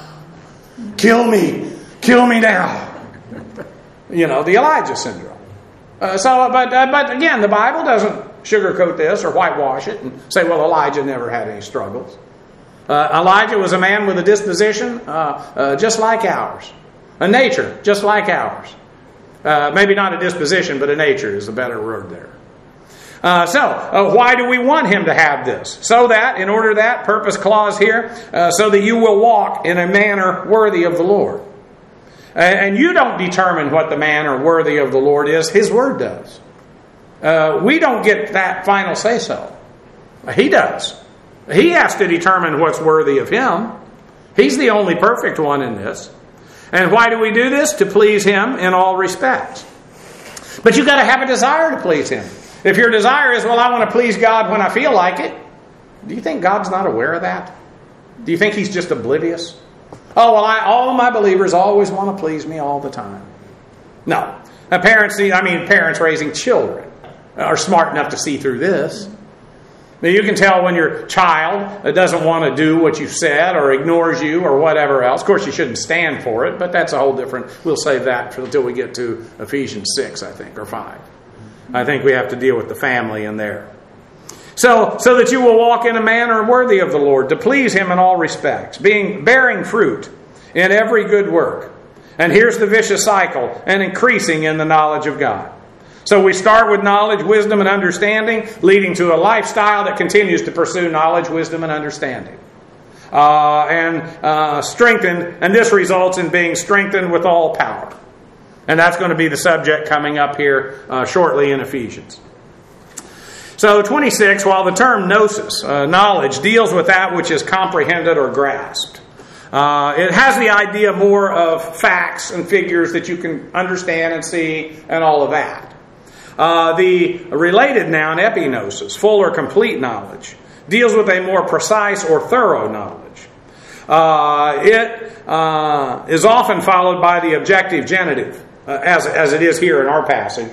Kill me. Kill me now. You know, the Elijah syndrome. Uh, so, but uh, but again, the Bible doesn't sugarcoat this or whitewash it and say, well, Elijah never had any struggles. Uh, Elijah was a man with a disposition uh, uh, just like ours. A nature just like ours. Uh, maybe not a disposition, but a nature is a better word there. Uh, so, uh, why do we want him to have this? So that, in order that, purpose clause here, uh, so that you will walk in a manner worthy of the Lord. And you don't determine what the manner worthy of the Lord is. His Word does. Uh, we don't get that final say-so. He does. He has to determine what's worthy of Him. He's the only perfect one in this. And why do we do this? To please Him in all respects. But you've got to have a desire to please Him. If your desire is, well, I want to please God when I feel like it, do you think God's not aware of that? Do you think He's just oblivious? Oh, well, I, all of my believers always want to please me all the time. No. Now, parents, I mean, parents raising children are smart enough to see through this. Now, you can tell when your child doesn't want to do what you've said or ignores you or whatever else. Of course, you shouldn't stand for it, but that's a whole different... We'll save that until we get to Ephesians six, I think, or five. I think we have to deal with the family in there. So, so that you will walk in a manner worthy of the Lord, to please Him in all respects, being bearing fruit in every good work. And here's the vicious cycle, and increasing in the knowledge of God. So we start with knowledge, wisdom, and understanding, leading to a lifestyle that continues to pursue knowledge, wisdom, and understanding. Uh, and uh, strengthened, and this results in being strengthened with all power. And that's going to be the subject coming up here uh, shortly in Ephesians. So twenty-six, while the term gnosis, uh, knowledge, deals with that which is comprehended or grasped. Uh, it has the idea more of facts and figures that you can understand and see and all of that. Uh, the related noun, epignosis, full or complete knowledge, deals with a more precise or thorough knowledge. Uh, it uh, is often followed by the objective genitive, uh, as, as it is here in our passage,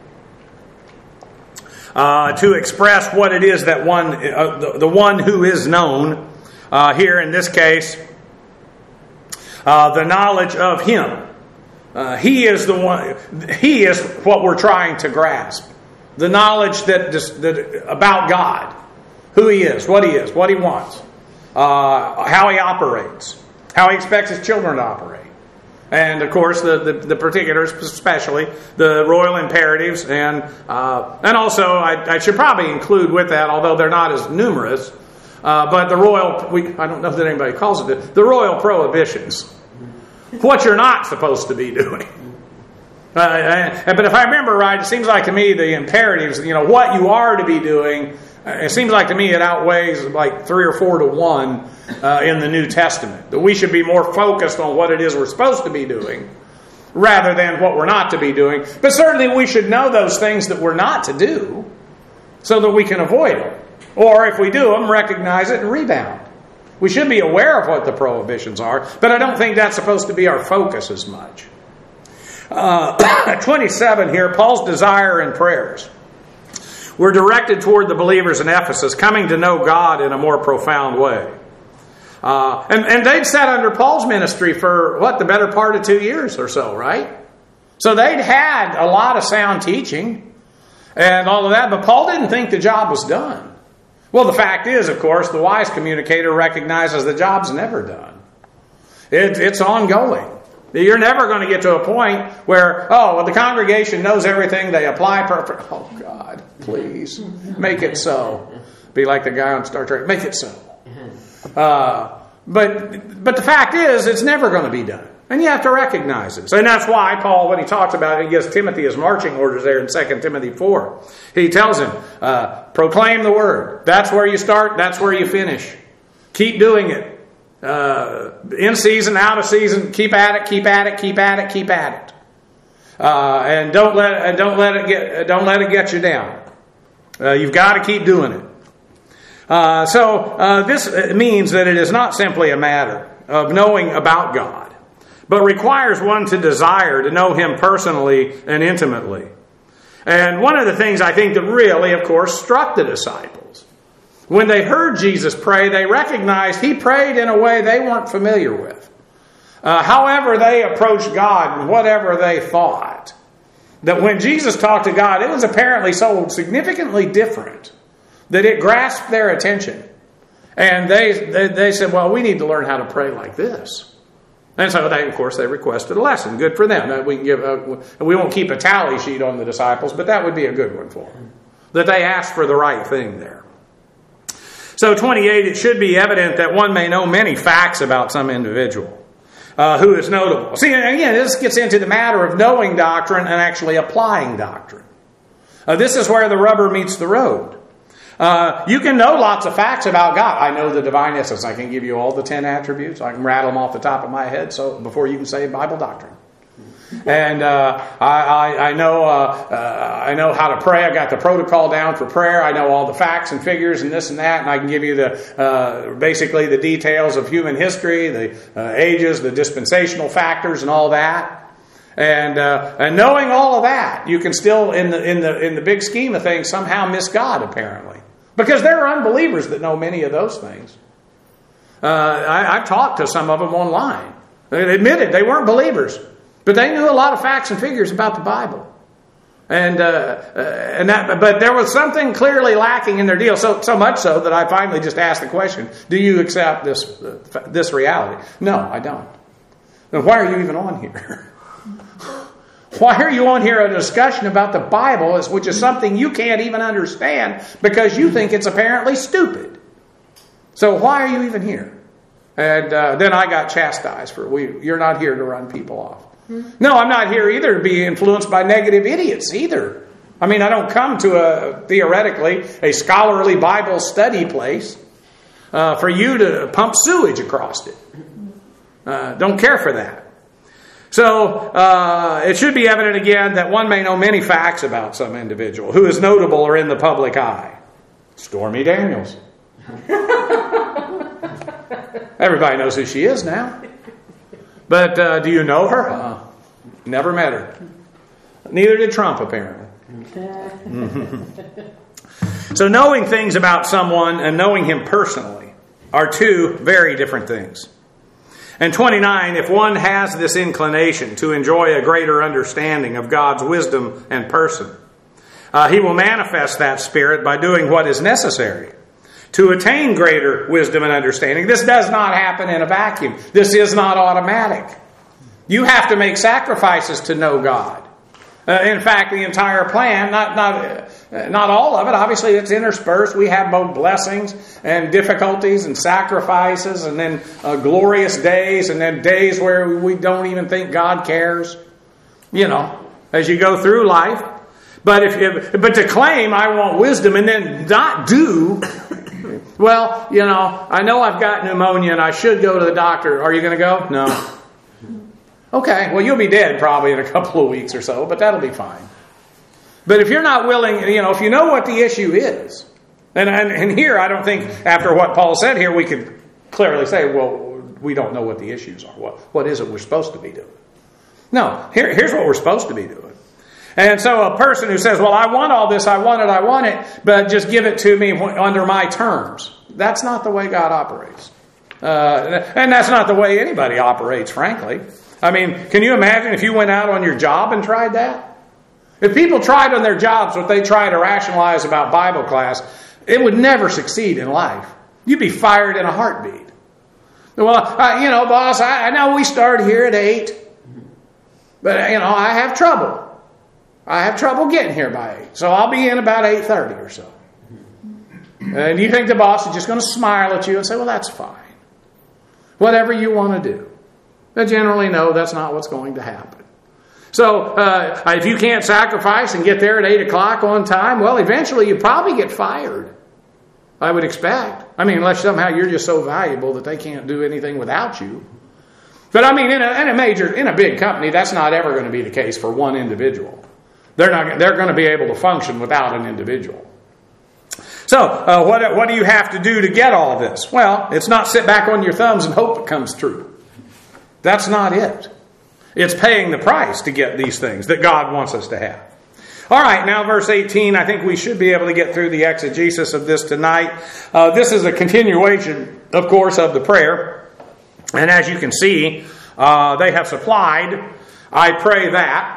uh, to express what it is that one, uh, the, the one who is known, uh, here in this case, uh, the knowledge of Him. Uh, he is the one. He is what we're trying to grasp. The knowledge that, that about God, who He is, what He is, what He wants, uh, how He operates, how He expects His children to operate, and of course the the, the particulars, especially the royal imperatives, and uh, and also I, I should probably include with that, although they're not as numerous, uh, but the royal. We, I don't know that anybody calls it the royal prohibitions. What you're not supposed to be doing. Uh, but if I remember right, it seems like to me the imperatives, you know, what you are to be doing, it seems like to me it outweighs like three or four to one uh, in the New Testament. That we should be more focused on what it is we're supposed to be doing rather than what we're not to be doing. But certainly we should know those things that we're not to do so that we can avoid them. Or if we do them, recognize it and rebound. We should be aware of what the prohibitions are, but I don't think that's supposed to be our focus as much. Uh, twenty-seven here, Paul's desire and prayers. were directed toward the believers in Ephesus, coming to know God in a more profound way. Uh, and, and they'd sat under Paul's ministry for, what, the better part of two years or so, right? So they'd had a lot of sound teaching and all of that, but Paul didn't think the job was done. Well, the fact is, of course, the wise communicator recognizes the job's never done. It, it's ongoing. You're never going to get to a point where, oh, well, the congregation knows everything, they apply perfect. Oh, God, please, make it so. Be like the guy on Star Trek, make it so. Uh, but but the fact is, it's never going to be done. And you have to recognize it. So, and that's why Paul, when he talks about it, he gives Timothy his marching orders there in Second Timothy four. He tells him, uh, proclaim the word. That's where you start, that's where you finish. Keep doing it. Uh, in season, out of season, keep at it, keep at it, keep at it, keep at it. Uh, and don't let uh, don't let it get don't let it get you down. Uh, you've got to keep doing it. Uh, so uh, this means that it is not simply a matter of knowing about God, but requires one to desire to know Him personally and intimately. And one of the things I think that really, of course, struck the disciples, when they heard Jesus pray, they recognized He prayed in a way they weren't familiar with. Uh, however they approached God and whatever they thought, that when Jesus talked to God, it was apparently so significantly different that it grasped their attention. And they, they, they said, well, we need to learn how to pray like this. And so, they, of course, they requested a lesson. Good for them. We can give. A, we won't keep a tally sheet on the disciples, but that would be a good one for them. That they asked for the right thing there. So, twenty-eight, it should be evident that one may know many facts about some individual uh, who is notable. See, again, this gets into the matter of knowing doctrine and actually applying doctrine. Uh, this is where the rubber meets the road. Uh, you can know lots of facts about God. I know the divine essence. I can give you all the ten attributes. I can rattle them off the top of my head so before you can say Bible doctrine. And uh, I, I, I know uh, uh, I know how to pray. I got the protocol down for prayer. I know all the facts and figures and this and that. And I can give you the uh, basically the details of human history, the uh, ages, the dispensational factors, and all that. And uh, and knowing all of that, you can still, in the in the in the big scheme of things, somehow miss God apparently. Because there are unbelievers that know many of those things. Uh, I, I've talked to some of them online. They admitted they weren't believers, but they knew a lot of facts and figures about the Bible. And uh, uh, and that, but there was something clearly lacking in their deal. So so much so that I finally just asked the question: do you accept this uh, this reality? No, I don't. Then why are you even on here? Why are you on here a discussion about the Bible, which is something you can't even understand because you think it's apparently stupid? So why are you even here? And uh, then I got chastised for, we, you're not here to run people off. Hmm. No, I'm not here either to be influenced by negative idiots either. I mean, I don't come to a, theoretically, a scholarly Bible study place uh, for you to pump sewage across it. Uh, don't care for that. So, uh, it should be evident again that one may know many facts about some individual who is notable or in the public eye. Stormy Daniels. Everybody knows who she is now. But uh, do you know her? Uh, never met her. Neither did Trump, apparently. So knowing things about someone and knowing him personally are two very different things. And twenty-nine, if one has this inclination to enjoy a greater understanding of God's wisdom and person, uh, he will manifest that spirit by doing what is necessary to attain greater wisdom and understanding. This does not happen in a vacuum. This is not automatic. You have to make sacrifices to know God. Uh, in fact, the entire plan, not not uh, not all of it, obviously it's interspersed. We have both blessings and difficulties and sacrifices and then uh, glorious days and then days where we don't even think God cares, you know, as you go through life. But if, if but to claim I want wisdom and then not do, well, you know, I know I've got pneumonia and I should go to the doctor. Are you going to go? No. Okay, well, you'll be dead probably in a couple of weeks or so, but that'll be fine. But if you're not willing, you know, if you know what the issue is, and, and, and here I don't think after what Paul said here we could clearly say, well, we don't know what the issues are. What, what is it we're supposed to be doing? No, here, here's what we're supposed to be doing. And so a person who says, well, I want all this, I want it, I want it, but just give it to me under my terms. That's not the way God operates. Uh, and that's not the way anybody operates, frankly. I mean, can you imagine if you went out on your job and tried that? If people tried on their jobs what they try to rationalize about Bible class, it would never succeed in life. You'd be fired in a heartbeat. Well, uh, you know, boss, I, I know we start here at eight, but, you know, I have trouble. I have trouble getting here by eight, so I'll be in about eight thirty or so. And you think the boss is just going to smile at you and say, well, that's fine. Whatever you want to do. But generally, no, that's not what's going to happen. So, uh, if you can't sacrifice and get there at eight o'clock on time, well, eventually you probably get fired. I would expect. I mean, unless somehow you're just so valuable that they can't do anything without you. But I mean, in a, in a major, in a big company, that's not ever going to be the case for one individual. They're not. They're going to be able to function without an individual. So, uh, what what do you have to do to get all of this? Well, it's not sit back on your thumbs and hope it comes true. That's not it. It's paying the price to get these things that God wants us to have. All right, now verse eighteen. I think we should be able to get through the exegesis of this tonight. Uh, this is a continuation, of course, of the prayer, and as you can see, uh, they have supplied. I pray that.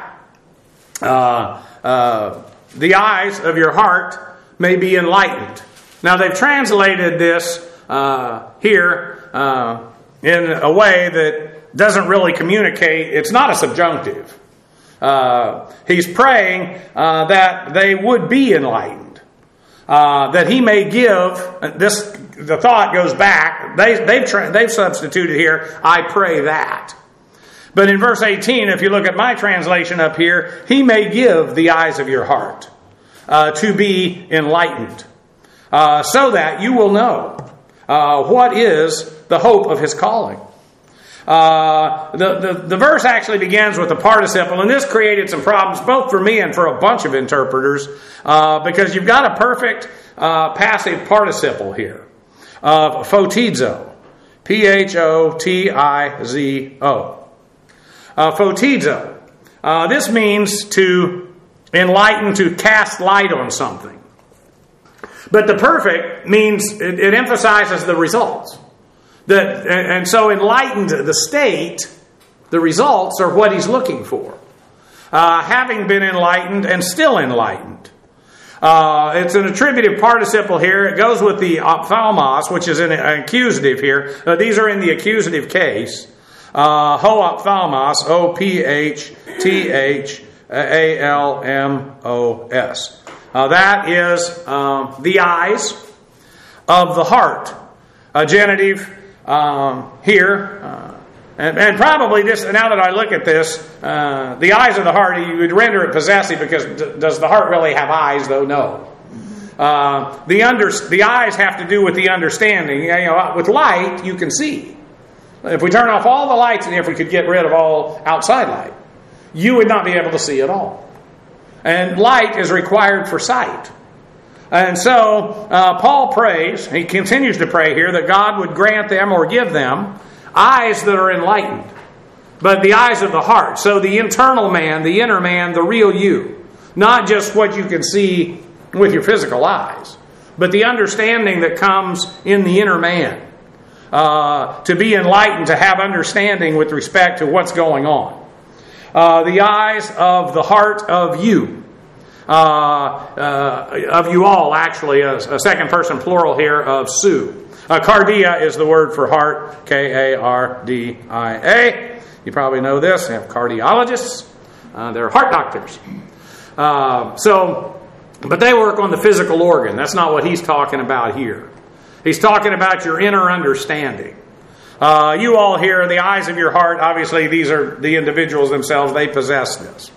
Uh, uh, the eyes of your heart may be enlightened. Now they've translated this uh, here uh, in a way that doesn't really communicate. It's not a subjunctive. Uh, he's praying uh, that they would be enlightened, uh, that he may give. This the thought goes back. They, they've tra- they've substituted here. I pray that. But in verse eighteen, if you look at my translation up here, he may give the eyes of your heart uh, to be enlightened, uh, so that you will know uh, what is the hope of his calling. Uh, the, the, the verse actually begins with a participle, and this created some problems both for me and for a bunch of interpreters, uh, because you've got a perfect uh, passive participle here of photizo, P H O T I Z O. Uh, photizo. Uh, this means to enlighten, to cast light on something. But the perfect means it, it emphasizes the results. That, and, and so enlightened, the state, the results are what he's looking for. Uh, having been enlightened and still enlightened. Uh, it's an attributive participle here. It goes with the ophthalmos, which is an, an accusative here. Uh, these are in the accusative case. Uh, ho ophthalmos, O P H T H A L M O S. Uh, that is um, the eyes of the heart. A genitive um, here. Uh, and, and probably this, now that I look at this, uh, the eyes of the heart, you would render it possessive because d- does the heart really have eyes, though? No. Uh, the, under, the eyes have to do with the understanding. You know, with light, you can see. If we turn off all the lights and if we could get rid of all outside light, you would not be able to see at all. And light is required for sight. And so uh, Paul prays, he continues to pray here, that God would grant them or give them eyes that are enlightened. But the eyes of the heart. So the internal man, the inner man, the real you. Not just what you can see with your physical eyes, but the understanding that comes in the inner man. Uh, to be enlightened, to have understanding with respect to what's going on. Uh, the eyes of the heart of you. Uh, uh, of you all, actually, a, a second person plural here of Sue. Uh, cardia is the word for heart, K A R D I A. You probably know this. They have cardiologists. Uh, they're heart doctors. Uh, so, but they work on the physical organ. That's not what he's talking about here. He's talking about your inner understanding. Uh, you all here, the eyes of your heart, obviously these are the individuals themselves, they possess this.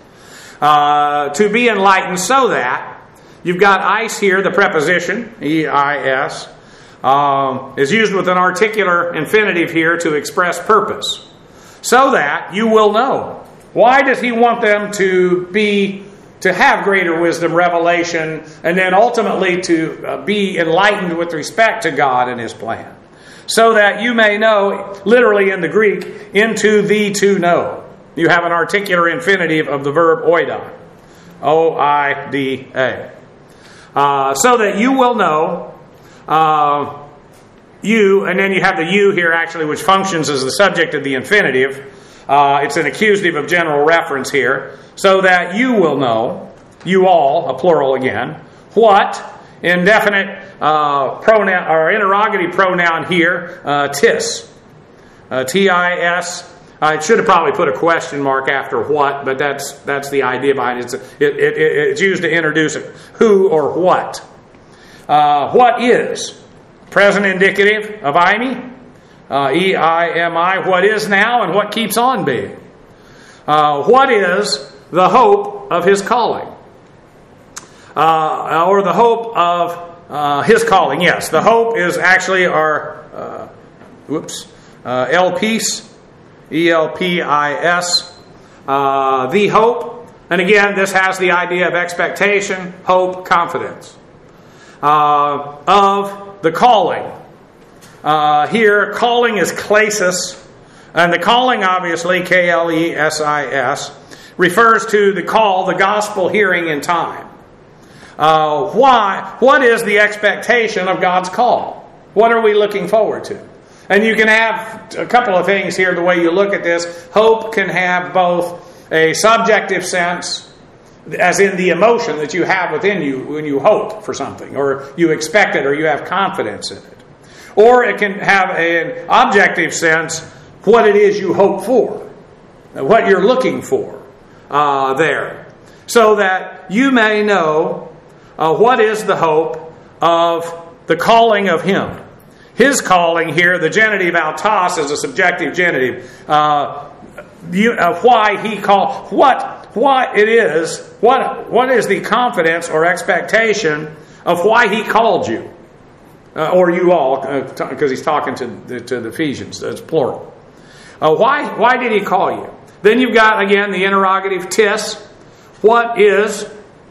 Uh, to be enlightened so that, you've got ice here, the preposition, E I S, um, is used with an articular infinitive here to express purpose. So that you will know. Why does he want them to be to have greater wisdom, revelation, and then ultimately to uh, be enlightened with respect to God and his plan? So that you may know, literally in the Greek, into thee to know. You have an articular infinitive of the verb oida. O I D A. Uh, so that you will know, uh, you, and then you have the you here actually, which functions as the subject of the infinitive. Uh, it's an accusative of general reference here. So that you will know, you all, a plural again, what, indefinite uh, pronoun, or interrogative pronoun here, uh, tis. Uh, T I S. I should have probably put a question mark after what, but that's that's the idea behind it. It's, it, it, it's used to introduce it. Who or what. Uh, what is? Present indicative of I M I. Uh, E I M I. What is now and what keeps on being. Uh, what is the hope of his calling? Uh, or the hope of uh, his calling. Yes, the hope is actually our, uh, whoops, uh, elpis. E L P I S, uh, the hope. And again, this has the idea of expectation, hope, confidence. Uh, of the calling. Uh, here, calling is klesis. And the calling, obviously, K L E S I S, refers to the call, the gospel hearing in time. Uh, why? What is the expectation of God's call? What are we looking forward to? And you can have a couple of things here the way you look at this. Hope can have both a subjective sense, as in the emotion that you have within you when you hope for something, or you expect it, or you have confidence in it. Or it can have an objective sense, what it is you hope for, what you're looking for uh, there. So that you may know uh, what is the hope of the calling of Him. His calling here, the genitive autos, is a subjective genitive. Uh, you, uh, why he called, what, what it is, what, what is the confidence or expectation of why he called you, uh, or you all, because uh, t- he's talking to the, to the Ephesians, it's plural. Uh, why, why did he call you? Then you've got again the interrogative tis. What is?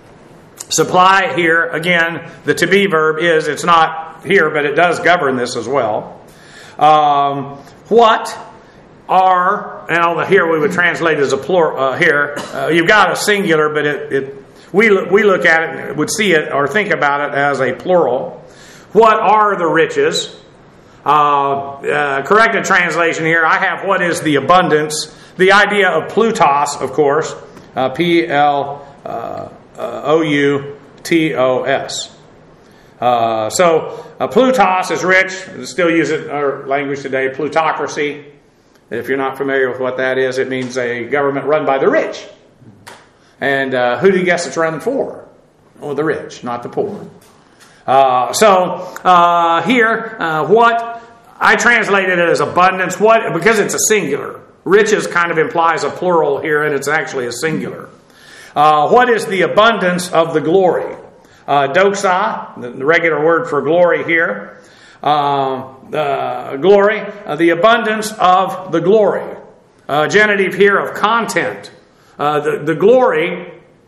Supply here again. The to be verb is. It's not here, but it does govern this as well. Um, what are, and here we would translate as a plural, uh, here, uh, you've got a singular, but it, it we, look, we look at it, and would see it or think about it as a plural. What are the riches? Uh, uh, corrected translation here, I have what is the abundance. The idea of plutos, of course, uh, P L O U T O S. Uh, so uh, Plutos is rich. We still use it in our language today. Plutocracy. If you're not familiar with what that is, it means a government run by the rich. And uh, who do you guess it's run for? Oh, the rich, not the poor. Uh, so uh, here, uh, what I translated it as abundance. What because it's a singular. Riches kind of implies a plural here, and it's actually a singular. Uh, what is the abundance of the glory? Uh, doxa, the regular word for glory here. Uh, the glory, uh, the abundance of the glory. Uh, genitive here of content. Uh, the, the glory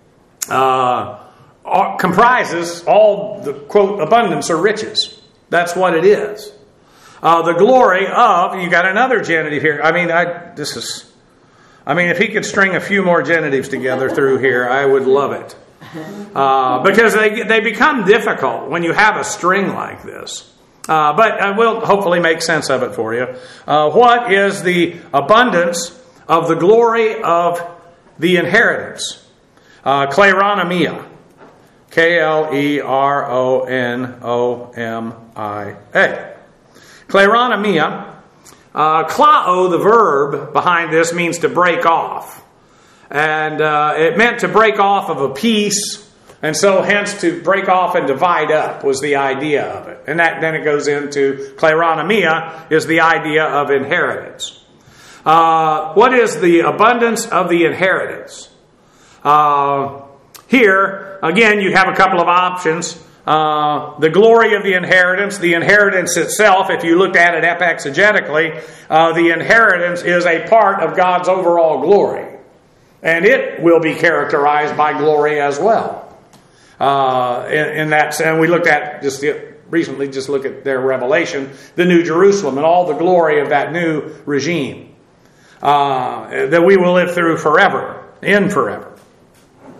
uh, comprises all the, quote, abundance or riches. That's what it is. Uh, the glory of, you got another genitive here. I mean, I this is, I mean, if he could string a few more genitives together through here, I would love it. Uh, because they they become difficult when you have a string like this. Uh, but I will hopefully make sense of it for you. Uh, what is the abundance of the glory of the inheritance? Uh, Kleronomia. K L E R O N O M I A. Kleronomia. Uh, klao, the verb behind this, means to break off. And uh, it meant to break off of a piece. And so hence to break off and divide up was the idea of it. And that then it goes into kleronomia is the idea of inheritance. Uh, what is the abundance of the inheritance? Uh, here, again, you have a couple of options. Uh, the glory of the inheritance, the inheritance itself, if you looked at it exegetically, uh, the inheritance is a part of God's overall glory. And it will be characterized by glory as well. Uh, in, in that, and we looked at just recently, just look at their Revelation, the New Jerusalem and all the glory of that new regime uh, that we will live through forever, in forever.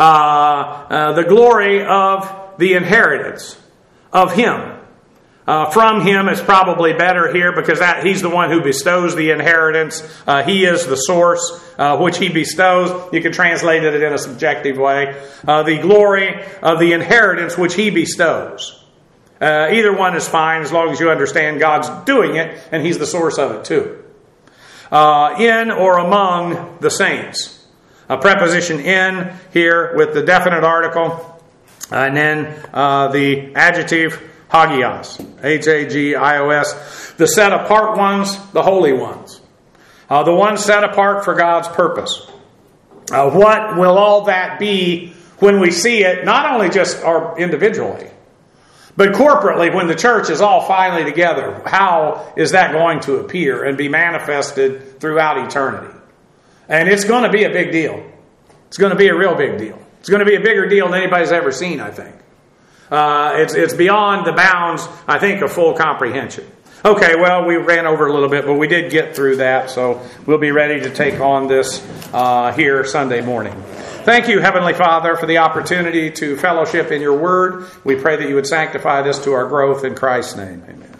uh, uh, the glory of the inheritance of Him. Uh, from Him is probably better here because that He's the one who bestows the inheritance. Uh, he is the source uh, which He bestows. You can translate it in a subjective way. Uh, the glory of the inheritance which He bestows. Uh, either one is fine as long as you understand God's doing it and He's the source of it too. Uh, in or among the saints. A preposition in here with the definite article. And then uh, the adjective hagios. H A G I O S. The set apart ones, the holy ones. Uh, the ones set apart for God's purpose. Uh, what will all that be when we see it, not only just our individually, but corporately, when the church is all finally together? How is that going to appear and be manifested throughout eternity? And it's going to be a big deal. It's going to be a real big deal. It's going to be a bigger deal than anybody's ever seen, I think. Uh, it's, it's beyond the bounds, I think, of full comprehension. Okay, well, we ran over a little bit, but we did get through that, so we'll be ready to take on this uh, here Sunday morning. Thank you, Heavenly Father, for the opportunity to fellowship in your word. We pray that you would sanctify this to our growth in Christ's name. Amen.